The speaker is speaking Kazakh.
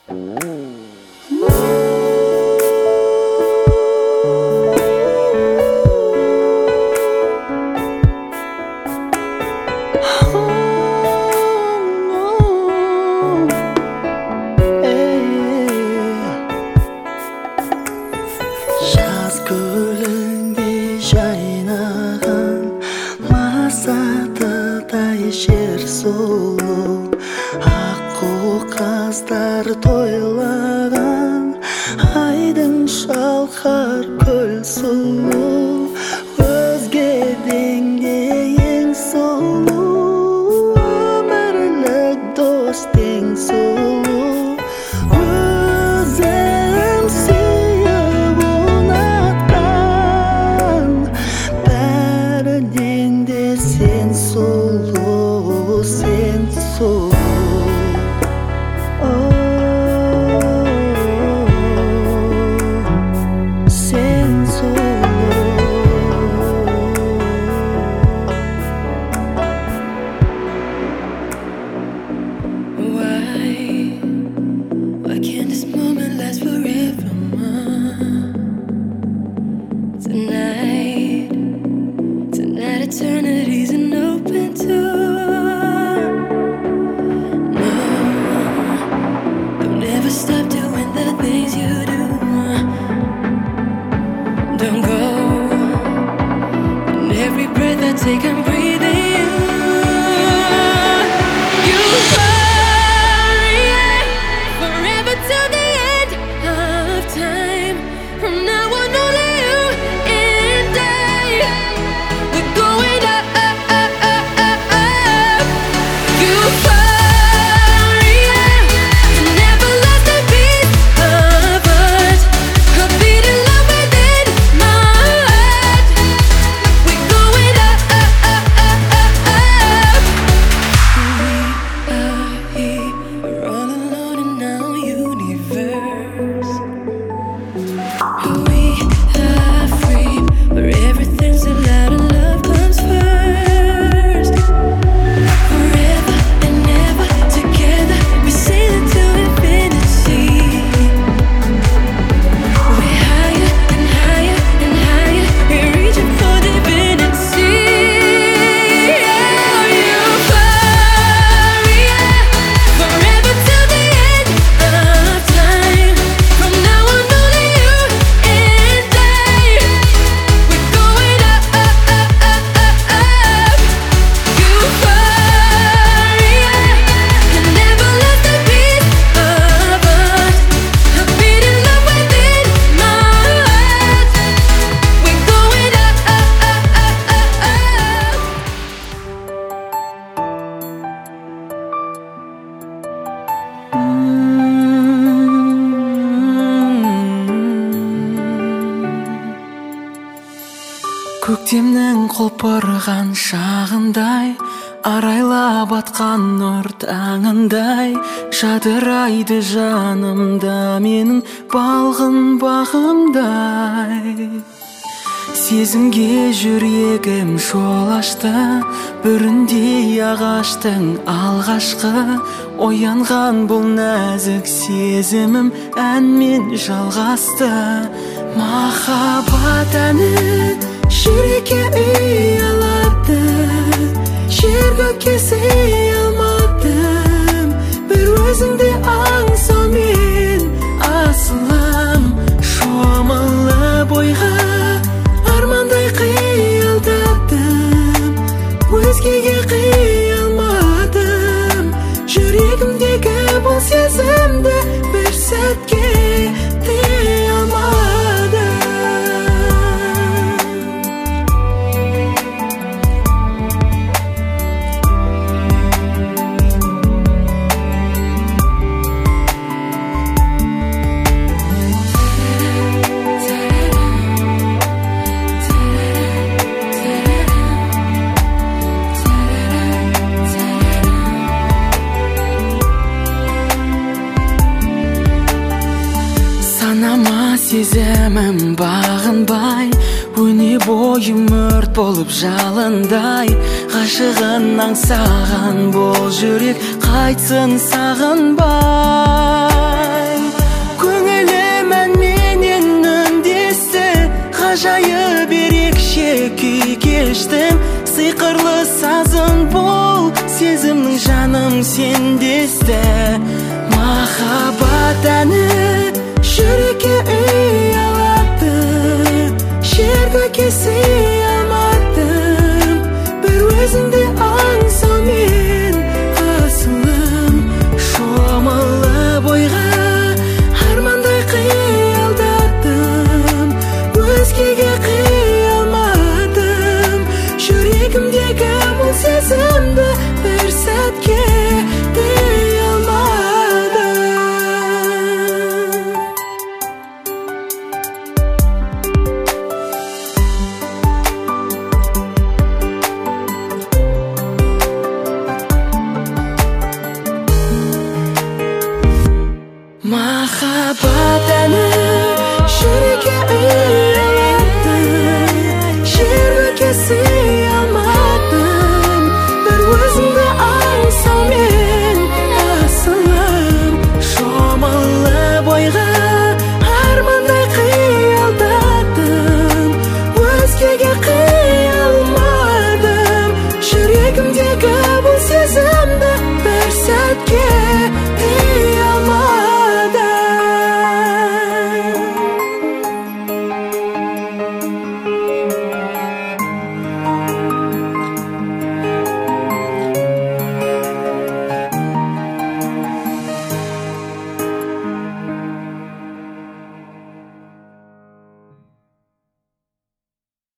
Жер сұлу аққу қаздар тойлаған айдың шалқар көл сұлу өзгеден де ең сұлу өмірлік дос тең сұлу өзім сүйіп ұнатқан бәрінен де сен сұлу sen soul. Oh, sen Why can't this moment last forever, Tonight eternity's an open door. Stop doing the things you do. Don't go. And every breath I take, I'm breathing you. Hurry, forever till the end of time. From now on, only you and I. We're going up. You көктемнің құлпырған шағындай арайлап атқан нұр таңындай жадырайды жанымда менің балғын бағымдай сезімге жүрегім жол ашты бүріндей ағаштың алғашқы оянған бұл нәзік сезімім әнмен жалғасты махаббат әні жүрекке үй алады жер көкке сый алмадым бір өзіңді аңсаумен асылым шомылып ойға армандай қиялдадым өзгеге қия алмадым жүрегімдегі бұл сезімді бір сәтке тыя алмадым сезімім бағынбай өне бойым өрт болып жалындай ғашығын аңсаған бұл жүрек қайтсын сағынбай sendesde Mahabat әні жүрекке үй алады Жерге кесе